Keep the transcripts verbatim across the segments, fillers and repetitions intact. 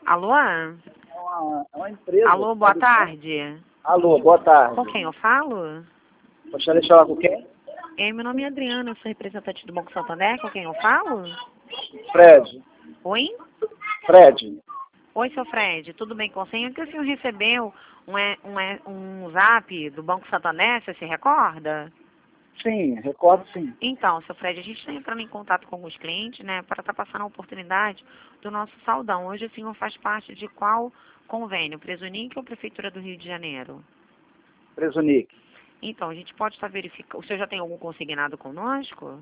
Alô? É uma, é uma empresa. Alô, boa tarde. Alô, boa tarde. Com quem eu falo? Gostaria de falar com quem? É, meu nome é Adriana, eu sou representante do Banco Santander. Com quem eu falo? Fred. Oi? Fred. Oi, seu Fred, tudo bem com você? É que o senhor recebeu um, é- um, é- um zap do Banco Santander, você se recorda? Sim, recordo sim. Então, seu Fred, a gente está entrando em contato com alguns clientes, né, para estar passando a oportunidade do nosso saldão. Hoje o senhor faz parte de qual convênio? Presunic ou Prefeitura do Rio de Janeiro? Presunic. Então, a gente pode estar verificando. O senhor já tem algum consignado conosco?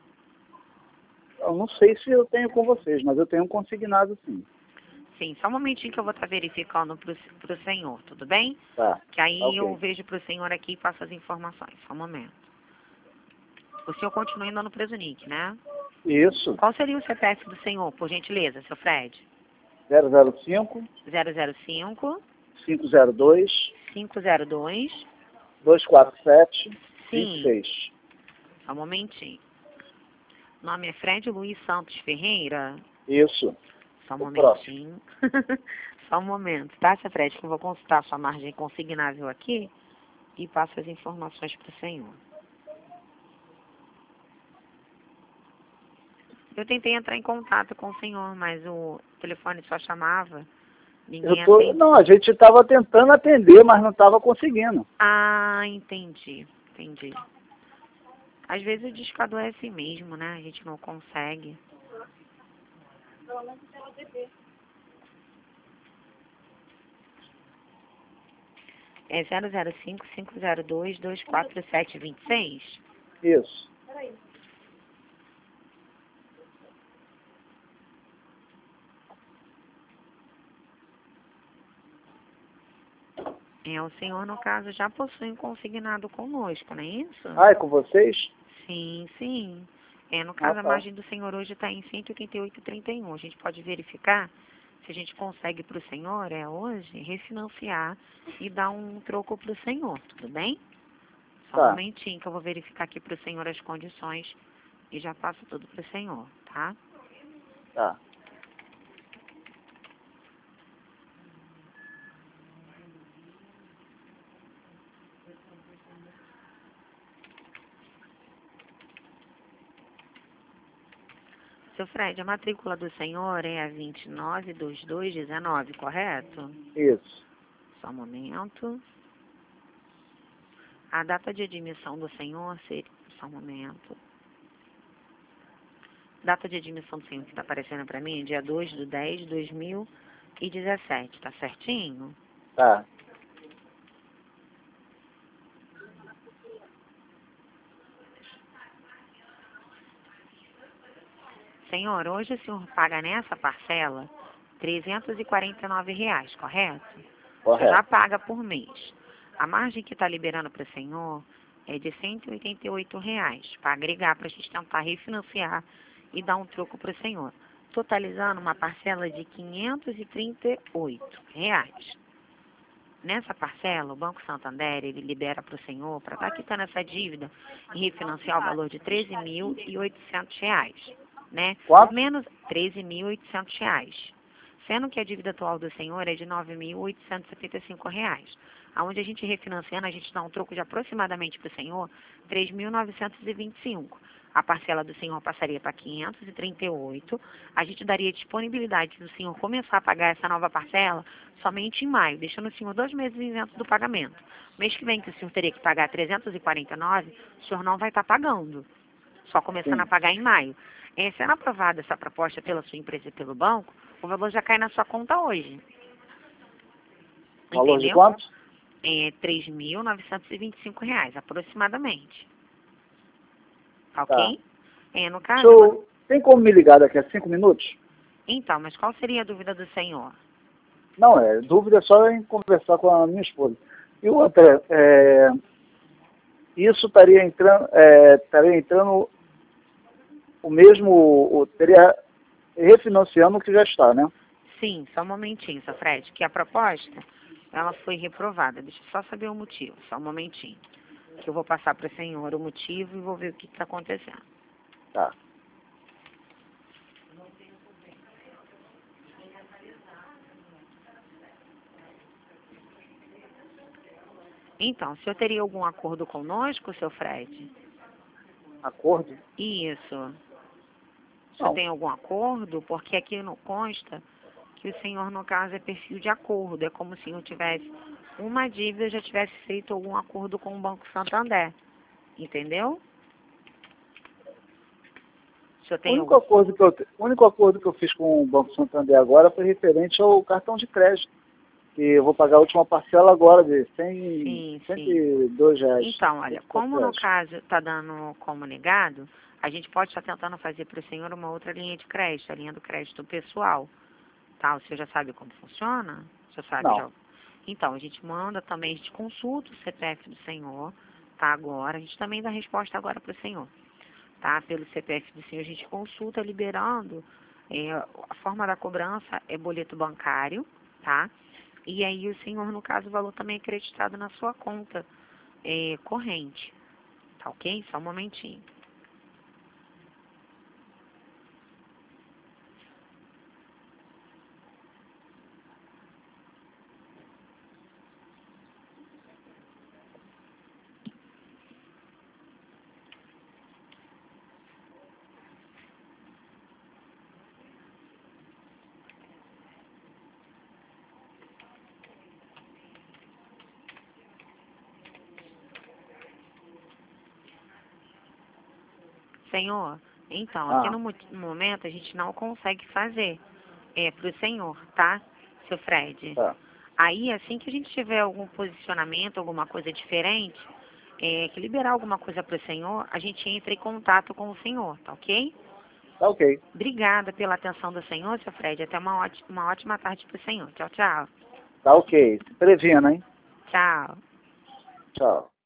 Eu não sei se eu tenho com vocês, mas eu tenho um consignado sim. Sim, só um momentinho que eu vou estar verificando para o senhor, tudo bem? Tá. Que aí Tá, ok. eu vejo para o senhor aqui e passo as informações. Só um momento. O senhor continua indo no Presunic, né? Isso. Qual seria o C P F do senhor, por gentileza, seu Fred? zero zero cinco, zero zero cinco, cinco zero dois, cinco zero dois. dois quatro sete, vinte Sim, e seis. só um momentinho. O nome é Fred Luiz Santos Ferreira. Isso. Só um O próximo. momentinho. Só um momento, tá, seu Fred? Que eu vou consultar a sua margem consignável aqui e passo as informações para o senhor. Eu tentei entrar em contato com o senhor, mas o telefone só chamava. Ninguém Eu tô... atende. Não, a gente estava tentando atender, mas não estava conseguindo. Ah, entendi. Entendi. Às vezes o disco adoece mesmo, né? A gente não consegue. É zero zero cinco, cinco zero dois, dois quatro sete, dois seis? Isso. É, o senhor, no caso, já possui um consignado conosco, não é isso? Ah, é com vocês? Sim, sim. É, no Ah, caso, a tá. margem do senhor hoje está em cento e oitenta e oito vírgula trinta e um. A gente pode verificar se a gente consegue para o senhor, é hoje, refinanciar e dar um troco para o senhor, tudo bem? Só um Tá. momentinho que eu vou verificar aqui para o senhor as condições e já passo tudo para o senhor, tá? Tá. Seu Fred, a matrícula do senhor é a vinte e nove, vinte e dois, dezenove, correto? Isso. Só um momento. A data de admissão do senhor seria... Só um momento. Data de admissão do senhor que está aparecendo para mim é dia dois de dez de dois mil e dezessete, tá certinho? Tá. Senhor, hoje o senhor paga nessa parcela trezentos e quarenta e nove reais, correto? O senhor já Correto. paga por mês. A margem que está liberando para o senhor é de cento e oitenta e oito reais, para agregar, para a gente tentar refinanciar e dar um troco para o senhor. Totalizando uma parcela de quinhentos e trinta e oito reais. Nessa parcela, o Banco Santander, ele libera para o senhor, para estar quitando essa dívida e refinanciar o valor de treze mil e oitocentos reais, né? Quanto? Menos treze mil e oitocentos reais. Sendo que a dívida atual do senhor é de nove mil oitocentos e setenta e cinco reais. Aonde a gente refinanciando, a gente dá um troco de aproximadamente para o senhor três mil novecentos e vinte e cinco. A parcela do senhor passaria para quinhentos e trinta e oito. A gente daria disponibilidade do senhor começar a pagar essa nova parcela somente em maio, deixando o senhor dois meses isento do pagamento. Mês que vem, que o senhor teria que pagar trezentos e quarenta e nove, o senhor não vai estar pagando, só começando Sim. a pagar em maio. É, sendo aprovada essa proposta pela sua empresa e pelo banco, o valor já cai na sua conta hoje. Valor de Entendeu? quanto? É três mil novecentos e vinte e cinco reais, aproximadamente. Tá Tá. ok? É, no caso... Deixa eu... Tem como me ligar daqui a cinco minutos? Então, mas qual seria a dúvida do senhor? Não, é dúvida é só em conversar com a minha esposa. E outra, é, isso estaria entrando, é, estaria entrando o mesmo, o, teria refinanciando o que já está, né? Sim, só um momentinho, seu Fred, que a proposta, ela foi reprovada. Deixa eu só saber o motivo, só um momentinho. Que eu vou passar para o senhor o motivo e vou ver o que está acontecendo. Tá. Então, o senhor teria algum acordo conosco, seu Fred? Acordo? Isso. O senhor Não. tem algum acordo? Porque aqui não consta que o senhor, no caso, é perfil de acordo. É como se o senhor tivesse uma dívida e já tivesse feito algum acordo com o Banco Santander. Entendeu? O senhor O tem único algum... acordo que eu, te- o único acordo que eu fiz com o Banco Santander agora foi referente ao cartão de crédito, que eu vou pagar a última parcela agora de cem, Sim, cento sim. e dois reais. Então, olha, como no Crédito. caso está dando como negado, a gente pode estar tentando fazer para o senhor uma outra linha de crédito, a linha do crédito pessoal. Tá? O senhor já sabe como funciona? Já sabe? Não. Já... Então, a gente manda também, a gente consulta o C P F do senhor, tá? Agora, a gente também dá resposta agora para o senhor. Tá? Pelo C P F do senhor, a gente consulta liberando, é, a forma da cobrança é boleto bancário, tá? E aí o senhor, no caso, o valor também é acreditado na sua conta é, corrente, tá ok? Só um momentinho. Senhor, então, aqui Ah, no mo- no momento a gente não consegue fazer é, para o senhor, tá, seu Fred? tá. Aí, assim que a gente tiver algum posicionamento, alguma coisa diferente, é, que liberar alguma coisa para o senhor, a gente entra em contato com o senhor, tá ok? Tá ok. Obrigada pela atenção do senhor, seu Fred. Até uma ótima, uma ótima tarde para o senhor. Tchau, tchau. Tá ok. Se previna, hein? Tchau. Tchau.